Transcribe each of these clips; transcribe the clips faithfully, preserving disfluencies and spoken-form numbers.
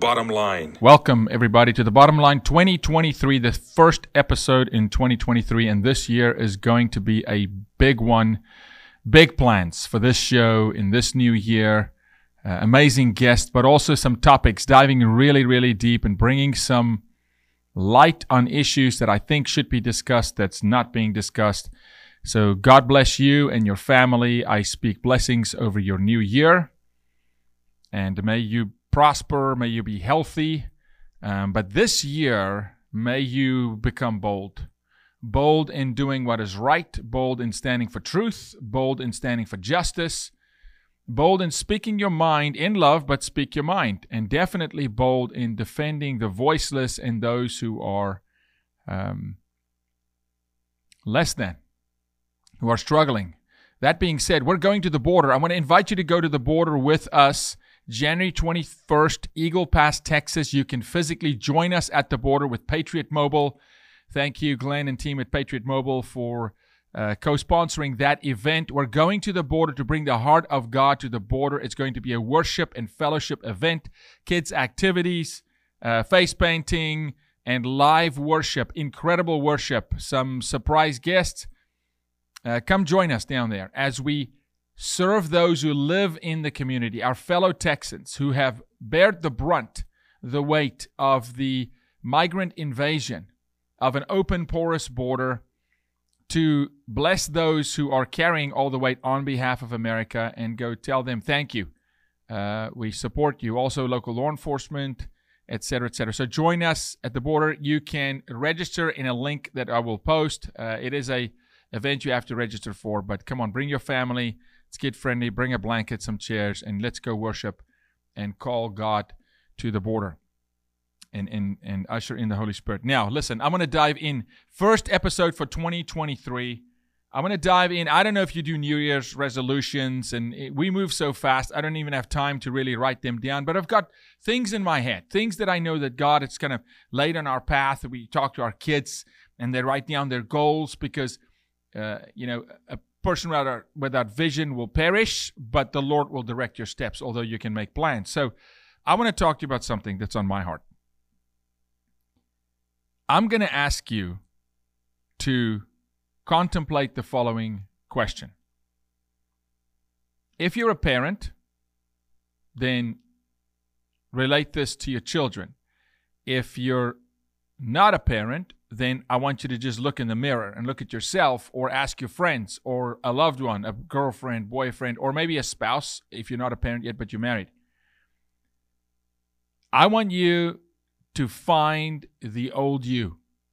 Bottom Line. Welcome, everybody, to The Bottom Line twenty twenty-three, the first episode in twenty twenty-three, and this year is going to be a big one. Big plans for this show in this new year. Uh, amazing guests, but also some topics, diving really, really deep and bringing some light on issues that I think should be discussed that's not being discussed. So God bless you and your family. I speak blessings over your new year. And may you prosper, may you be healthy. Um, but this year, may you become bold. Bold in doing what is right, bold in standing for truth, bold in standing for justice, bold in speaking your mind in love, but speak your mind. And definitely bold in defending the voiceless and those who are um, less than, who are struggling. That being said, we're going to the border. I want to invite you to go to the border with us. January twenty-first, Eagle Pass, Texas. You can physically join us at the border with Patriot Mobile. Thank you, Glenn and team at Patriot Mobile, for uh, co-sponsoring that event. We're going to the border to bring the heart of God to the border. It's going to be a worship and fellowship event, kids' activities, uh, face painting, and live worship. Incredible worship. Some surprise guests. Uh, come join us down there as we serve those who live in the community, our fellow Texans who have bared the brunt, the weight of the migrant invasion of an open, porous border, to bless those who are carrying all the weight on behalf of America and go tell them thank you. Uh, we support you. Also, local law enforcement, et cetera, et cetera. So join us at the border. You can register in a link that I will post. Uh, it is a event you have to register for, but come on, bring your family. It's kid-friendly. Bring a blanket, some chairs, and let's go worship and call God to the border and, and, and usher in the Holy Spirit. Now, listen, I'm going to dive in. First episode for twenty twenty-three. I'm going to dive in. I don't know if you do New Year's resolutions, and it, we move so fast, I don't even have time to really write them down, but I've got things in my head, things that I know that God has kind of laid on our path. We talk to our kids, and they write down their goals because, uh, you know, a person without, without vision will perish, but the Lord will direct your steps, although you can make plans. So I want to talk to you about something that's on my heart. I'm going to ask you to contemplate the following question. If you're a parent, then relate this to your children. If you're not a parent, then I want you to just look in the mirror and look at yourself, or ask your friends or a loved one, a girlfriend, boyfriend, or maybe a spouse if you're not a parent yet but you're married. I want you to find the old you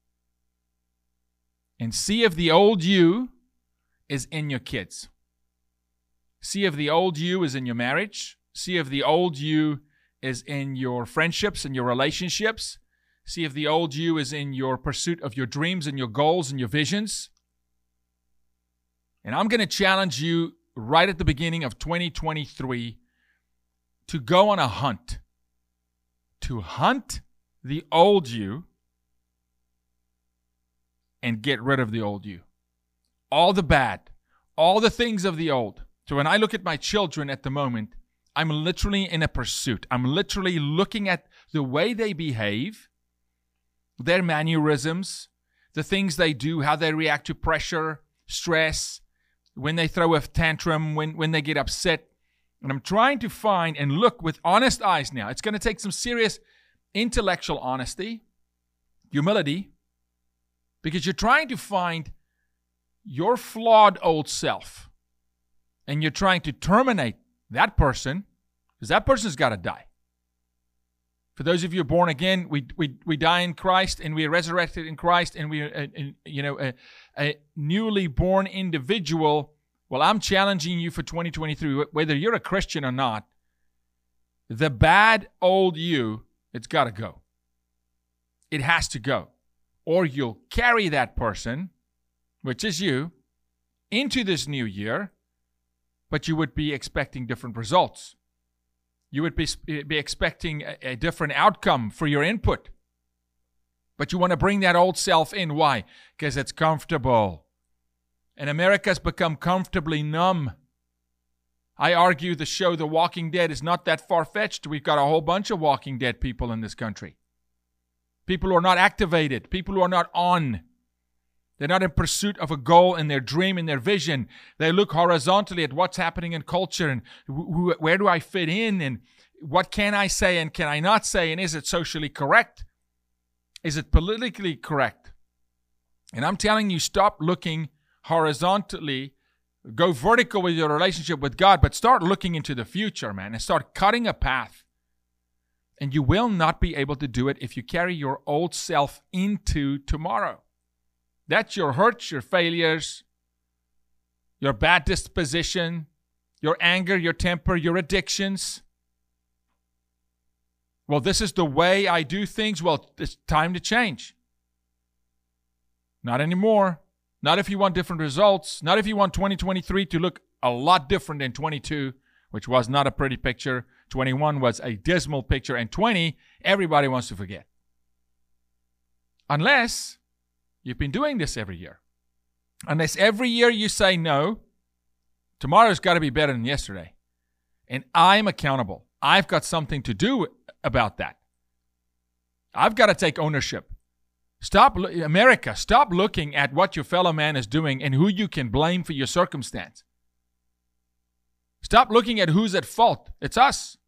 and see if the old you is in your kids. See if the old you is in your marriage. See if the old you is in your friendships and your relationships. See if the old you is in your pursuit of your dreams and your goals and your visions. And I'm going to challenge you right at the beginning of twenty twenty-three to go on a hunt. To hunt the old you and get rid of the old you. All the bad, all the things of the old. So when I look at my children at the moment, I'm literally in a pursuit. I'm literally looking at the way they behave, their mannerisms, the things they do, how they react to pressure, stress, when they throw a tantrum, when, when they get upset. And I'm trying to find and look with honest eyes now. It's going to take some serious intellectual honesty, humility, because you're trying to find your flawed old self. And you're trying to terminate that person, because that person's got to die. For those of you born again, we we we die in Christ and we are resurrected in Christ, and we are, uh, you know, a, a newly born individual. Well, I'm challenging you for twenty twenty-three, whether you're a Christian or not, the bad old you, it's got to go. It has to go. Or you'll carry that person, which is you, into this new year, but you would be expecting different results. You would be, be expecting a, a different outcome for your input. But you want to bring that old self in. Why? Because it's comfortable. And America's become comfortably numb. I argue the show The Walking Dead is not that far-fetched. We've got a whole bunch of Walking Dead people in this country. People who are not activated. People who are not on. They're not in pursuit of a goal and their dream and their vision. They look horizontally at what's happening in culture and wh- wh- where do I fit in and what can I say and can I not say, and is it socially correct? Is it politically correct? And I'm telling you, stop looking horizontally. Go vertical with your relationship with God, but start looking into the future, man, and start cutting a path. And you will not be able to do it if you carry your old self into tomorrow. That's your hurts, your failures, your bad disposition, your anger, your temper, your addictions. Well, this is the way I do things. Well, it's time to change. Not anymore. Not if you want different results. Not if you want twenty twenty-three to look a lot different than twenty-two, which was not a pretty picture. twenty-one was a dismal picture. And twenty, everybody wants to forget. Unless you've been doing this every year. Unless every year you say, no, tomorrow's got to be better than yesterday. And I'm accountable. I've got something to do about that. I've got to take ownership. Stop, America, stop looking at what your fellow man is doing and who you can blame for your circumstance. Stop looking at who's at fault. It's us.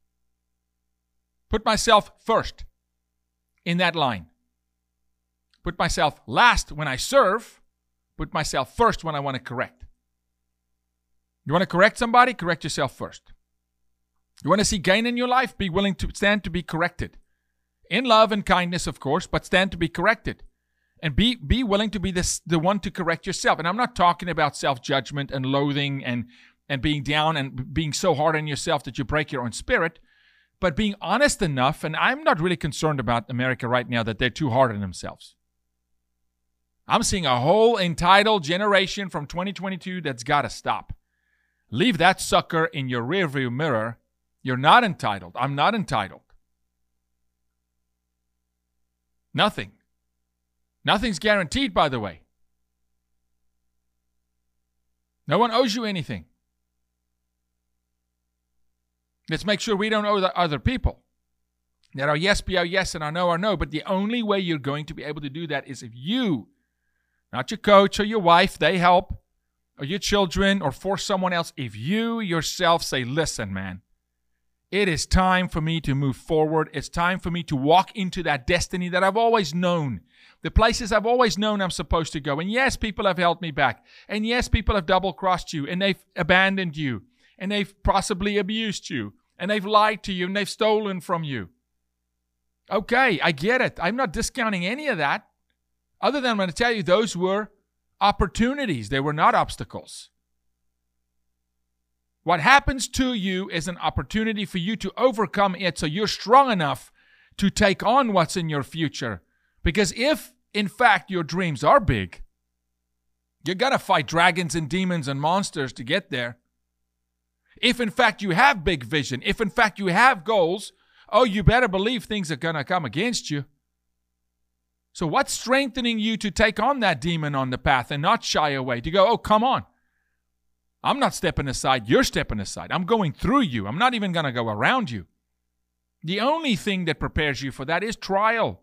Put myself first in that line. Put myself last when I serve. Put myself first when I want to correct. You want to correct somebody? Correct yourself first. You want to see gain in your life? Be willing to stand to be corrected. In love and kindness, of course, but stand to be corrected. And be be willing to be this, the one to correct yourself. And I'm not talking about self-judgment and loathing and, and being down and being so hard on yourself that you break your own spirit, but being honest enough, and I'm not really concerned about America right now that they're too hard on themselves. I'm seeing a whole entitled generation from twenty twenty-two that's got to stop. Leave that sucker in your rearview mirror. You're not entitled. I'm not entitled. Nothing. Nothing's guaranteed, by the way. No one owes you anything. Let's make sure we don't owe the other people. That our yes be our yes and our no our no. But the only way you're going to be able to do that is if you, not your coach or your wife, they help, or your children, or force someone else, if you yourself say, listen, man, it is time for me to move forward. It's time for me to walk into that destiny that I've always known. The places I've always known I'm supposed to go. And yes, people have held me back. And yes, people have double-crossed you. And they've abandoned you. And they've possibly abused you. And they've lied to you. And they've stolen from you. Okay, I get it. I'm not discounting any of that. Other than I'm going to tell you, those were opportunities. They were not obstacles. What happens to you is an opportunity for you to overcome it so you're strong enough to take on what's in your future. Because if, in fact, your dreams are big, you're going to fight dragons and demons and monsters to get there. If, in fact, you have big vision, if, in fact, you have goals, oh, you better believe things are going to come against you. So what's strengthening you to take on that demon on the path and not shy away, to go, oh, come on. I'm not stepping aside. You're stepping aside. I'm going through you. I'm not even going to go around you. The only thing that prepares you for that is trial.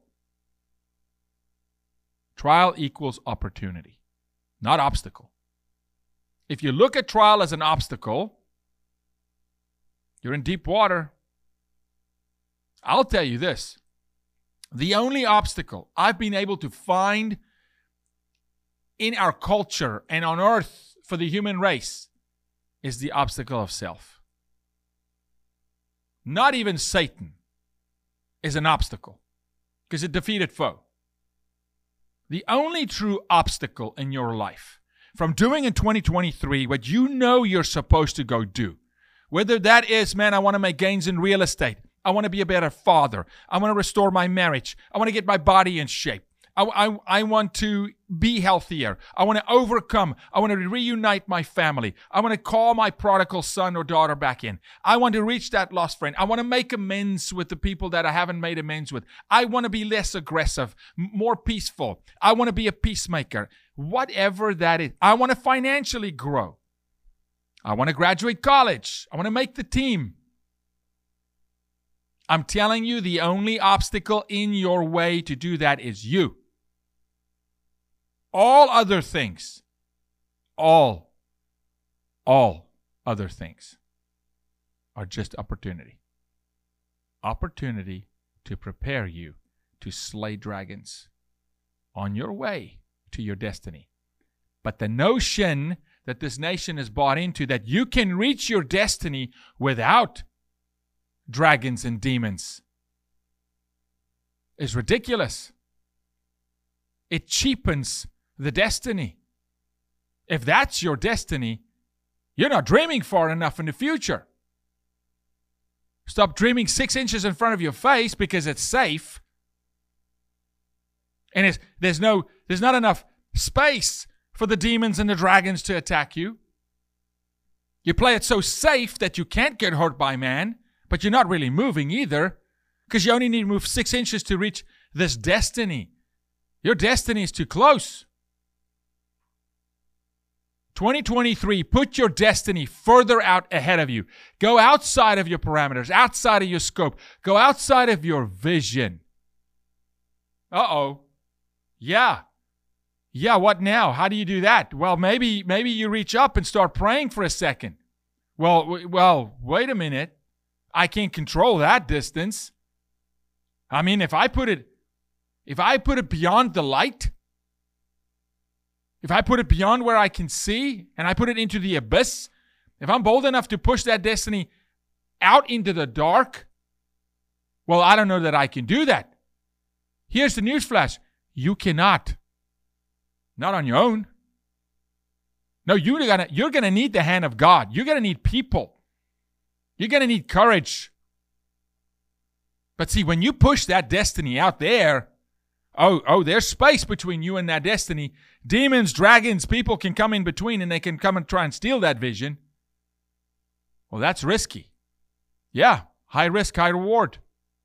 Trial equals opportunity, not obstacle. If you look at trial as an obstacle, you're in deep water. I'll tell you this. The only obstacle I've been able to find in our culture and on earth for the human race is the obstacle of self. Not even Satan is an obstacle because it defeated foe. The only true obstacle in your life from doing in twenty twenty-three what you know you're supposed to go do, whether that is, man, I want to make gains in real estate. I want to be a better father. I want to restore my marriage. I want to get my body in shape. I, I, I want to be healthier. I want to overcome. I want to reunite my family. I want to call my prodigal son or daughter back in. I want to reach that lost friend. I want to make amends with the people that I haven't made amends with. I want to be less aggressive, more peaceful. I want to be a peacemaker. Whatever that is. I want to financially grow. I want to graduate college. I want to make the team. I'm telling you, the only obstacle in your way to do that is you. All other things, all, all other things are just opportunity. Opportunity to prepare you to slay dragons on your way to your destiny. But the notion that this nation is bought into, that you can reach your destiny without dragons and demons, is ridiculous. It cheapens the destiny. If that's your destiny, you're not dreaming far enough in the future. Stop dreaming six inches in front of your face because it's safe. And it's, there's no, there's not enough space for the demons and the dragons to attack you. You play it so safe that you can't get hurt by man, but you're not really moving either, because you only need to move six inches to reach this destiny. Your destiny is too close. twenty twenty-three, put your destiny further out ahead of you. Go outside of your parameters, outside of your scope. Go outside of your vision. Uh-oh. Yeah. Yeah, what now? How do you do that? Well, maybe maybe you reach up and start praying for a second. Well, w- well, wait a minute. I can't control that distance. I mean, if I put it if I put it beyond the light, if I put it beyond where I can see, and I put it into the abyss, if I'm bold enough to push that destiny out into the dark, well, I don't know that I can do that. Here's the newsflash. You cannot. Not on your own. No, you're gonna, you're gonna need the hand of God. You're gonna need people. You're gonna need courage. But see, when you push that destiny out there, oh, oh, there's space between you and that destiny. Demons, dragons, people can come in between, and they can come and try and steal that vision. Well, that's risky. Yeah, high risk, high reward.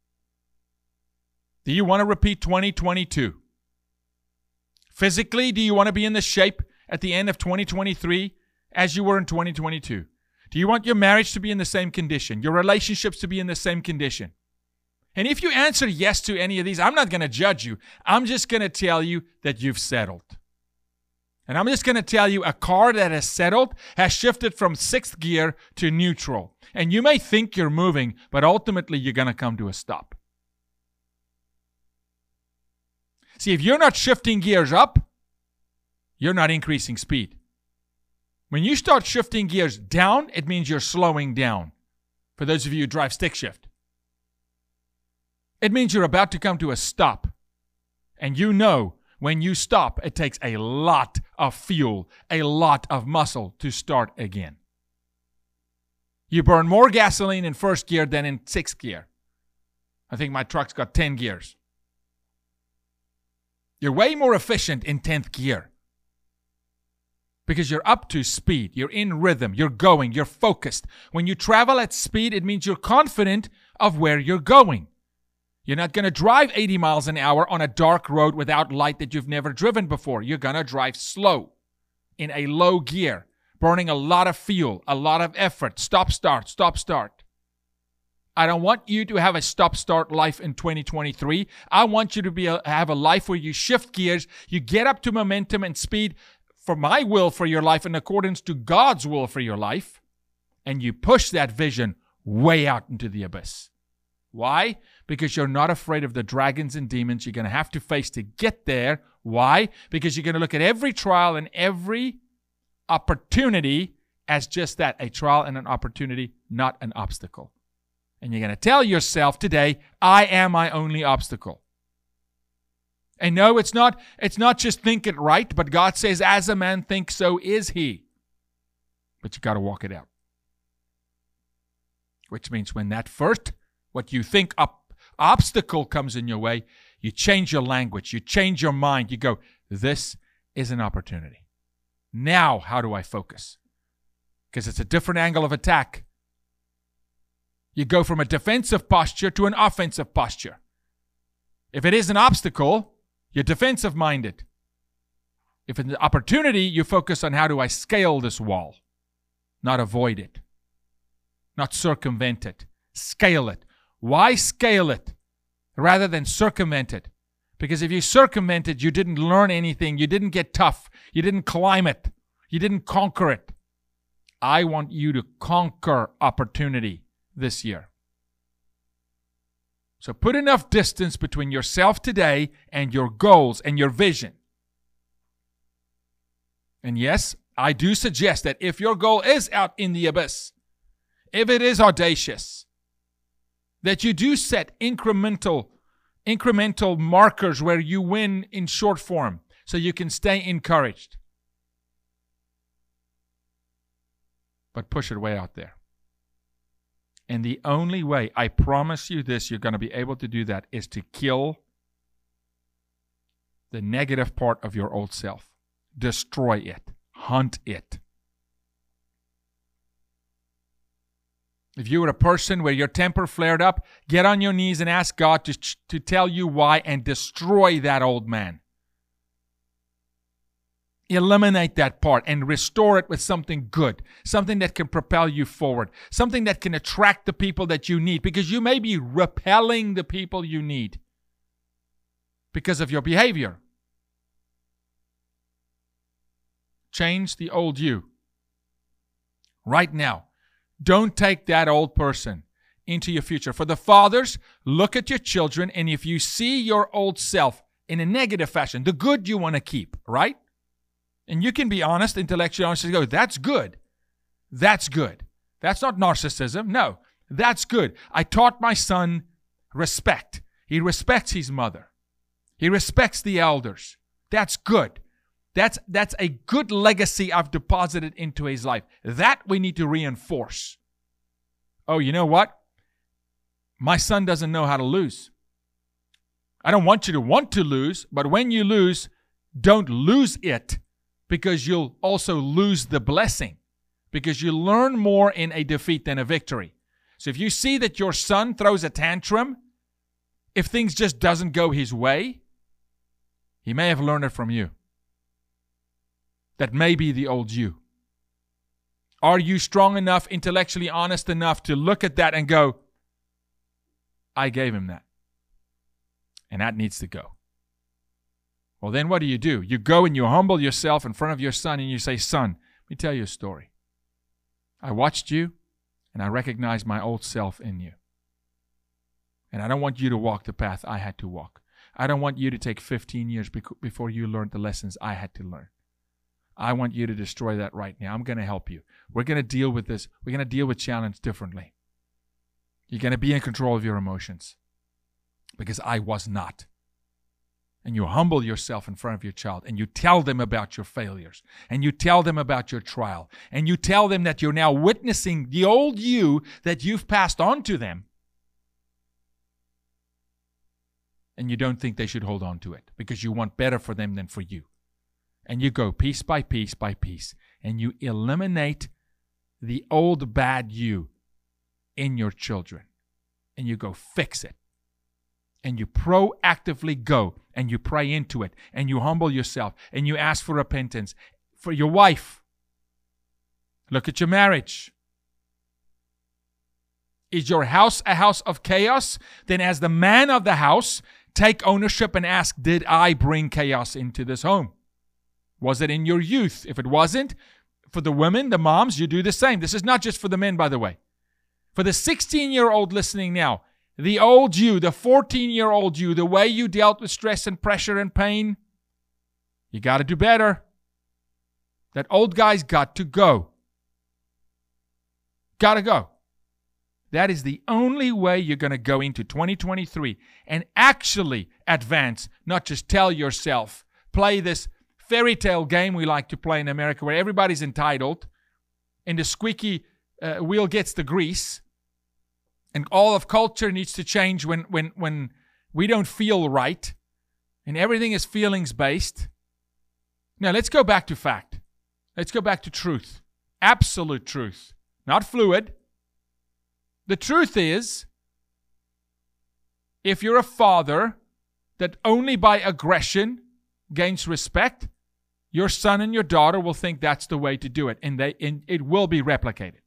Do you want to repeat twenty twenty-two? Physically, do you want to be in the shape at the end of twenty twenty-three as you were in twenty twenty-two? Do you want your marriage to be in the same condition? Your relationships to be in the same condition? And if you answer yes to any of these, I'm not going to judge you. I'm just going to tell you that you've settled. And I'm just going to tell you a car that has settled has shifted from sixth gear to neutral. And you may think you're moving, but ultimately you're going to come to a stop. See, if you're not shifting gears up, you're not increasing speed. When you start shifting gears down, it means you're slowing down. For those of you who drive stick shift. It means you're about to come to a stop. And you know, when you stop, it takes a lot of fuel, a lot of muscle to start again. You burn more gasoline in first gear than in sixth gear. I think my truck's got ten gears. You're way more efficient in tenth gear. Because you're up to speed. You're in rhythm. You're going. You're focused. When you travel at speed, it means you're confident of where you're going. You're not going to drive eighty miles an hour on a dark road without light that you've never driven before. You're going to drive slow in a low gear, burning a lot of fuel, a lot of effort. Stop, start, stop, start. I don't want you to have a stop-start life in twenty twenty-three. I want you to be a, have a life where you shift gears, you get up to momentum and speed for my will for your life in accordance to God's will for your life, and you push that vision way out into the abyss. Why? Because you're not afraid of the dragons and demons you're going to have to face to get there. Why? Because you're going to look at every trial and every opportunity as just that, a trial and an opportunity, not an obstacle. And you're going to tell yourself today, I am my only obstacle. And no, it's not, it's not just think it right, but God says, as a man thinks, so is he. But you got to walk it out. Which means when that first, what you think up, obstacle comes in your way, you change your language, you change your mind, you go, this is an opportunity. Now, how do I focus? Because it's a different angle of attack. You go from a defensive posture to an offensive posture. If it is an obstacle, you're defensive minded. If it's an opportunity, you focus on how do I scale this wall? not avoid it, not circumvent it. Scale it. Why scale it rather than circumvent it? Because if you circumvent it, you didn't learn anything. You didn't get tough. You didn't climb it. You didn't conquer it. I want you to conquer opportunity this year. So put enough distance between yourself today and your goals and your vision. And yes, I do suggest that if your goal is out in the abyss, if it is audacious, that you do set incremental, incremental markers where you win in short form so you can stay encouraged. But push it way out there. And the only way, I promise you this, you're going to be able to do that is to kill the negative part of your old self. Destroy it. Hunt it. If you were a person where your temper flared up, get on your knees and ask God to, to tell you why and destroy that old man. Eliminate that part and restore it with something good, something that can propel you forward, something that can attract the people that you need, because you may be repelling the people you need because of your behavior. Change the old you right now. Don't take that old person into your future. For the fathers, look at your children, and if you see your old self in a negative fashion, the good you want to keep, right? And you can be honest, intellectually honest, and go, that's good. That's good. That's not narcissism. No, that's good. I taught my son respect. He respects his mother. He respects the elders. That's good. That's, that's a good legacy I've deposited into his life. That we need to reinforce. Oh, you know what? My son doesn't know how to lose. I don't want you to want to lose, but when you lose, don't lose it. Because you'll also lose the blessing. Because you learn more in a defeat than a victory. So if you see that your son throws a tantrum, if things just doesn't go his way, he may have learned it from you. That may be the old you. Are you strong enough, intellectually honest enough to look at that and go, I gave him that. And that needs to go. Well, then what do you do? You go and you humble yourself in front of your son and you say, son, let me tell you a story. I watched you and I recognized my old self in you. And I don't want you to walk the path I had to walk. I don't want you to take fifteen years before you learned the lessons I had to learn. I want you to destroy that right now. I'm going to help you. We're going to deal with this. We're going to deal with challenge differently. You're going to be in control of your emotions because I was not. And you humble yourself in front of your child and you tell them about your failures and you tell them about your trial and you tell them that you're now witnessing the old you that you've passed on to them. And you don't think they should hold on to it because you want better for them than for you. And you go piece by piece by piece and you eliminate the old bad you in your children and you go fix it. And you proactively go and you pray into it and you humble yourself and you ask for repentance for your wife. Look at your marriage. Is your house a house of chaos? Then as the man of the house, take ownership and ask, did I bring chaos into this home? Was it in your youth? If it wasn't, for the women, the moms, you do the same. This is not just for the men, by the way. For the sixteen-year-old listening now, the old you, the fourteen-year-old you, the way you dealt with stress and pressure and pain, you got to do better. That old guy's got to go. Got to go. That is the only way you're going to go into twenty twenty-three and actually advance, not just tell yourself, play this fairy tale game we like to play in America where everybody's entitled and the squeaky uh, wheel gets the grease. And all of culture needs to change when, when, when we don't feel right. And everything is feelings based. Now let's go back to fact. Let's go back to truth. Absolute truth. Not fluid. The truth is, if you're a father that only by aggression gains respect, your son and your daughter will think that's the way to do it, and they and it will be replicated.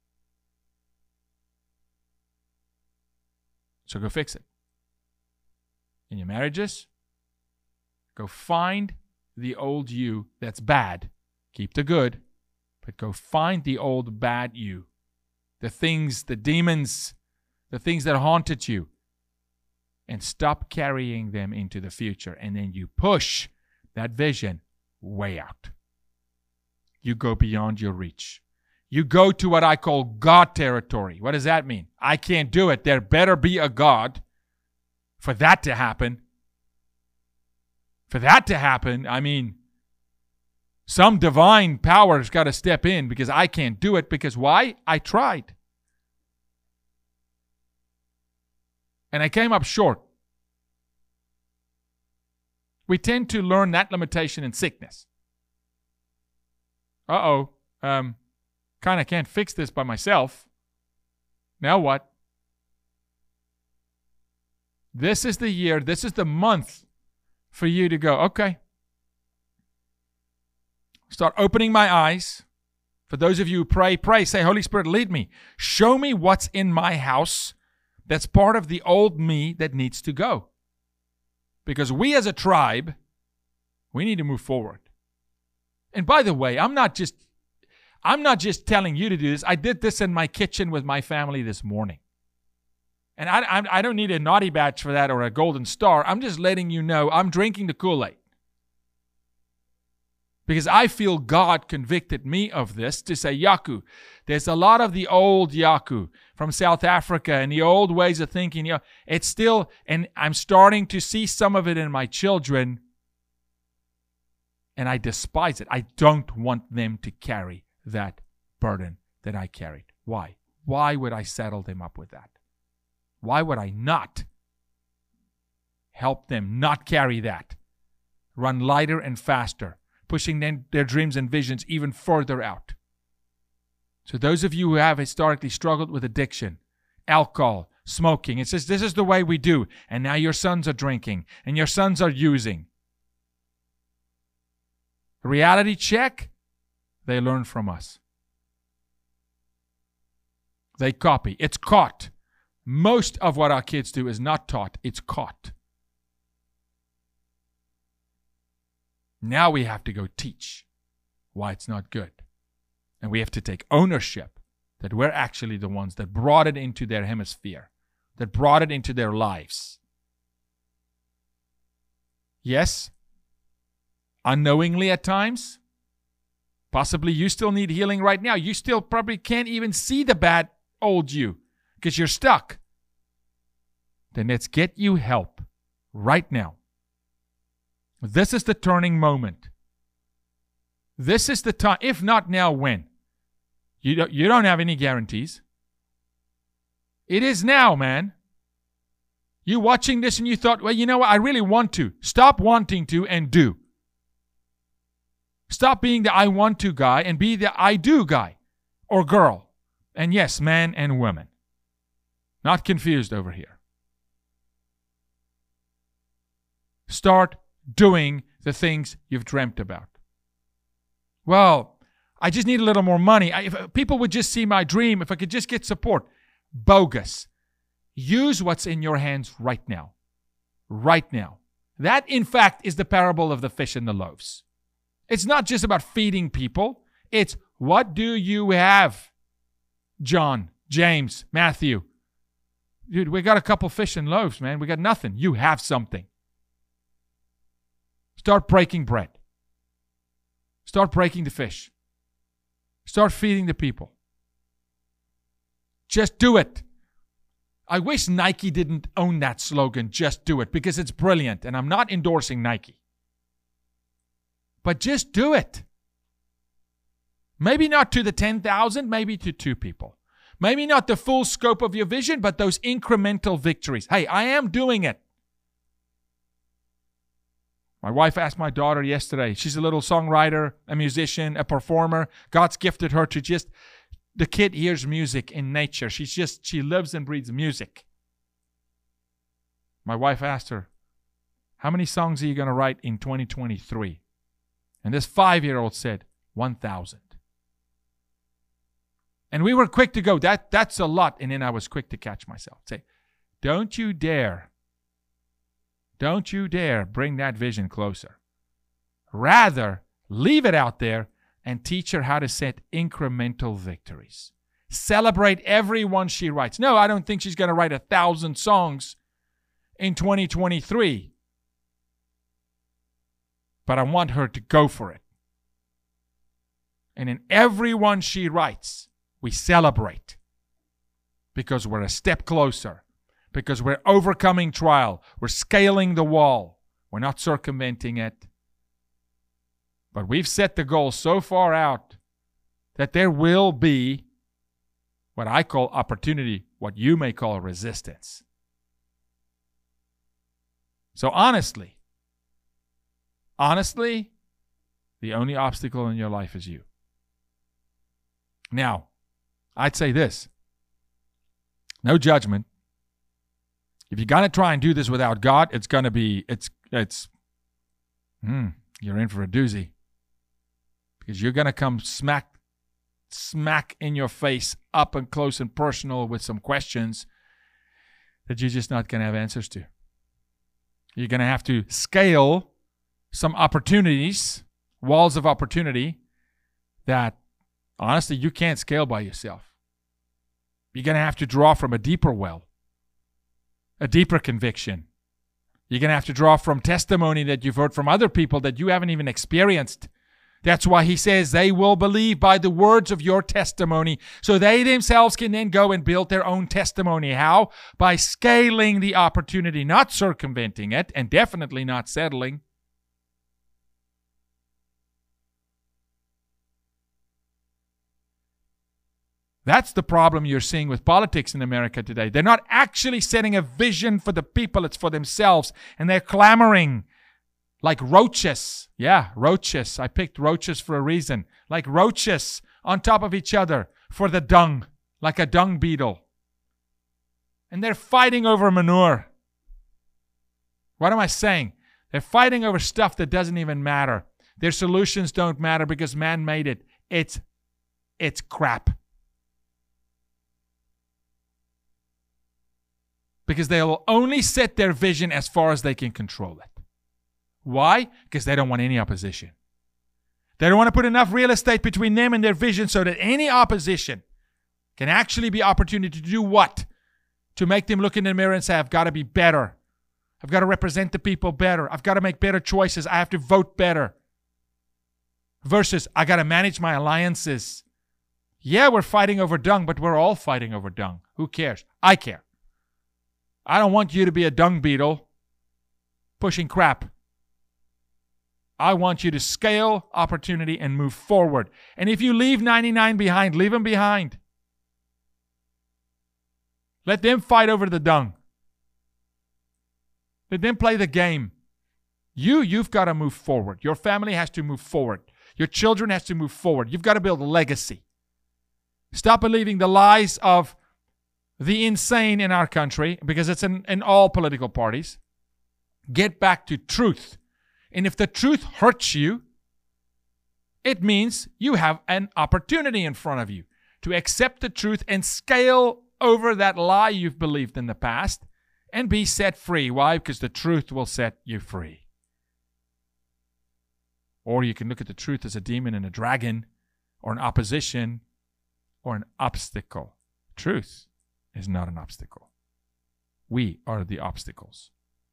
So go fix it. In your marriages, go find the old you that's bad. Keep the good, but go find the old bad you. The things, the demons, the things that haunted you. And stop carrying them into the future. And then you push that vision way out. You go beyond your reach. You go to what I call God territory. What does that mean? I can't do it. There better be a God for that to happen. For that to happen, I mean, some divine power's got to step in because I can't do it. Because why? I tried. And I came up short. We tend to learn that limitation in sickness. Uh-oh. Um, kind of can't fix this by myself. Now what? This is the year, this is the month for you to go, okay. Start opening my eyes. For those of you who pray, pray. Say, Holy Spirit, lead me. Show me what's in my house that's part of the old me that needs to go. Because we as a tribe, we need to move forward. And by the way, I'm not just I'm not just telling you to do this. I did this in my kitchen with my family this morning. And I, I, I don't need a naughty badge for that or a golden star. I'm just letting you know I'm drinking the Kool-Aid. Because I feel God convicted me of this to say, Yaku, there's a lot of the old Yaku from South Africa and the old ways of thinking. You know, it's still, and I'm starting to see some of it in my children, and I despise it. I don't want them to carry that burden that I carried. Why? Why would I saddle them up with that? Why would I not help them not carry that? Run lighter and faster, pushing them, their dreams and visions even further out. So those of you who have historically struggled with addiction, alcohol, smoking, it says this is the way we do, and now your sons are drinking, and your sons are using. Reality check, they learn from us. They copy. It's caught. Most of what our kids do is not taught, it's caught. Now we have to go teach why it's not good. And we have to take ownership that we're actually the ones that brought it into their hemisphere, that brought it into their lives. Yes, unknowingly at times. Possibly you still need healing right now. You still probably can't even see the bad old you because you're stuck. Then let's get you help right now. This is the turning moment. This is the time. If not now, when? You don't, you don't have any guarantees. It is now, man. You watching this and you thought, well, you know what? I really want to. Stop wanting to and do. Stop being the I want to guy and be the I do guy or girl. And yes, man and woman. Not confused over here. Start doing the things you've dreamt about. Well, I just need a little more money. I, if people would just see my dream, if I could just get support. Bogus. Use what's in your hands right now. Right now. That, in fact, is the parable of the fish and the loaves. It's not just about feeding people. It's what do you have? John, James, Matthew. Dude, we got a couple fish and loaves, man. We got nothing. You have something. Start breaking bread. Start breaking the fish. Start feeding the people. Just do it. I wish Nike didn't own that slogan, just do it, because it's brilliant, and I'm not endorsing Nike. But just do it. Maybe not to the ten thousand, maybe to two people. Maybe not the full scope of your vision, but those incremental victories. Hey, I am doing it. My wife asked my daughter yesterday. She's a little songwriter, a musician, a performer. God's gifted her to just, the kid hears music in nature. She's just, she lives and breathes music. My wife asked her, how many songs are you going to write in twenty twenty-three? And this five-year-old said, one thousand. And we were quick to go, that, that's a lot. And then I was quick to catch myself. Say, don't you dare, don't you dare bring that vision closer. Rather, leave it out there and teach her how to set incremental victories. Celebrate every one she writes. No, I don't think she's going to write a thousand songs in twenty twenty-three. But I want her to go for it. And in every one she writes, we celebrate. Because we're a step closer. Because we're overcoming trial. We're scaling the wall. We're not circumventing it. But we've set the goal so far out that there will be what I call opportunity, what you may call resistance. So honestly, honestly, the only obstacle in your life is you. Now, I'd say this. No judgment. If you're going to try and do this without God, it's going to be, it's, it's, hmm, you're in for a doozy. Because you're going to come smack, smack in your face, up and close and personal with some questions that you're just not going to have answers to. You're going to have to scale some opportunities, walls of opportunity that, honestly, you can't scale by yourself. You're going to have to draw from a deeper well, a deeper conviction. You're going to have to draw from testimony that you've heard from other people that you haven't even experienced. That's why he says they will believe by the words of your testimony. So they themselves can then go and build their own testimony. How? By scaling the opportunity, not circumventing it, and definitely not settling. That's the problem you're seeing with politics in America today. They're not actually setting a vision for the people. It's for themselves. And they're clamoring like roaches. Yeah, roaches. I picked roaches for a reason. Like roaches on top of each other for the dung, like a dung beetle. And they're fighting over manure. What am I saying? They're fighting over stuff that doesn't even matter. Their solutions don't matter because man made it. It's, it's crap. Because they'll only set their vision as far as they can control it. Why? Because they don't want any opposition. They don't want to put enough real estate between them and their vision so that any opposition can actually be opportunity to do what? To make them look in the mirror and say, I've got to be better. I've got to represent the people better. I've got to make better choices. I have to vote better. Versus, I got to manage my alliances. Yeah, we're fighting over dung, but we're all fighting over dung. Who cares? I care. I don't want you to be a dung beetle pushing crap. I want you to scale opportunity and move forward. And if you leave ninety-nine behind, leave them behind. Let them fight over the dung. Let them play the game. You, you've got to move forward. Your family has to move forward. Your children has to move forward. You've got to build a legacy. Stop believing the lies of the insane in our country, because it's in, in all political parties. Get back to truth. And if the truth hurts you, it means you have an opportunity in front of you to accept the truth and scale over that lie you've believed in the past and be set free. Why? Because the truth will set you free. Or you can look at the truth as a demon and a dragon, or an opposition, or an obstacle. Truth is not an obstacle. We are the obstacles.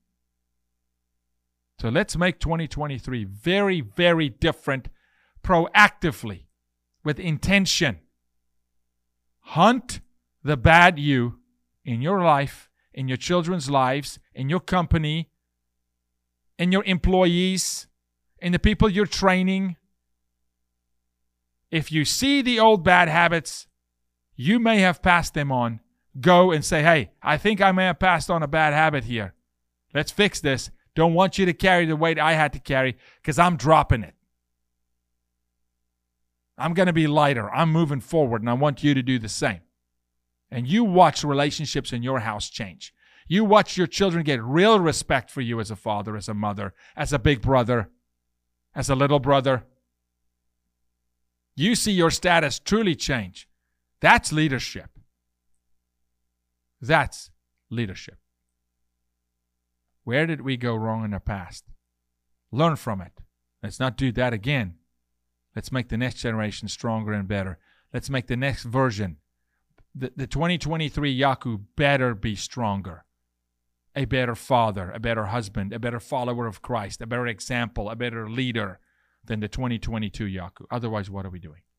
So let's make twenty twenty-three very, very different proactively, with intention. Hunt the bad you in your life, in your children's lives, in your company, in your employees, in the people you're training. If you see the old bad habits, you may have passed them on. Go and say, hey, I think I may have passed on a bad habit here. Let's fix this. Don't want you to carry the weight I had to carry because I'm dropping it. I'm going to be lighter. I'm moving forward, and I want you to do the same. And you watch relationships in your house change. You watch your children get real respect for you as a father, as a mother, as a big brother. as a little brother. You see your status truly change. That's leadership. That's leadership. Where did we go wrong in the past? Learn from it. Let's not do that again. Let's make the next generation stronger and better. Let's make the next version. The, the twenty twenty-three Jaco better be stronger. A better father, a better husband, a better follower of Christ, a better example, a better leader than the twenty twenty-two Jaco. Otherwise, what are we doing?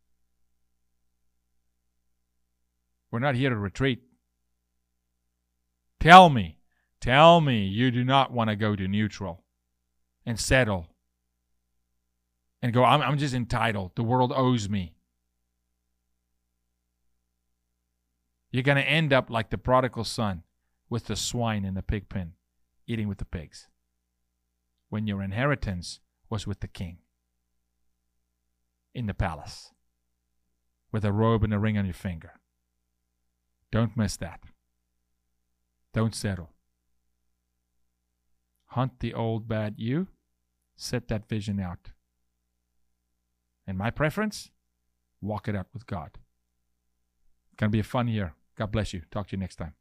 We're not here to retreat. Tell me, tell me you do not want to go to neutral and settle and go, I'm, I'm just entitled. The world owes me. You're going to end up like the prodigal son with the swine in the pig pen, eating with the pigs, when your inheritance was with the king in the palace with a robe and a ring on your finger. Don't miss that. Don't settle. Hunt the old bad you. Set that vision out. And my preference, walk it out with God. It's going to be a fun year. God bless you. Talk to you next time.